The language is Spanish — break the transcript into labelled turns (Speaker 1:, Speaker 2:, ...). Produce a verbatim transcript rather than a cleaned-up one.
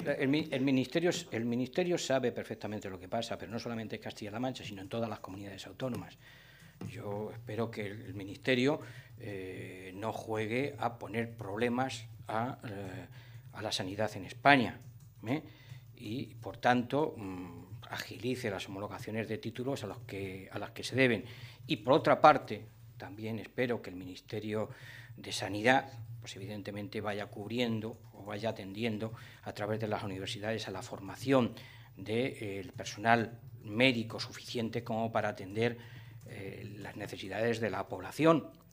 Speaker 1: El, el, ministerio, el Ministerio sabe perfectamente lo que pasa, pero no solamente en Castilla-La Mancha, sino en todas las comunidades autónomas. Yo espero que el, el Ministerio eh, no juegue a poner problemas a, eh, a la sanidad en España, ¿eh? Y, por tanto, mmm, agilice las homologaciones de títulos a, los que, a las que se deben. Y, por otra parte, también espero que el Ministerio de Sanidad, pues evidentemente vaya cubriendo o vaya atendiendo a través de las universidades a la formación del eh, personal médico suficiente como para atender eh, las necesidades de la población,